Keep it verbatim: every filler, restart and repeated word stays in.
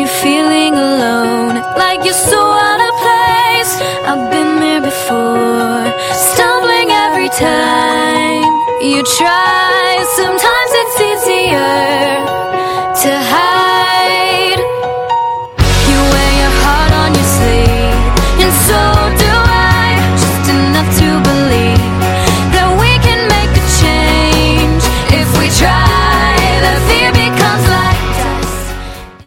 you're feeling alone, like you're so out of place. I've been there before, stumbling every time you try.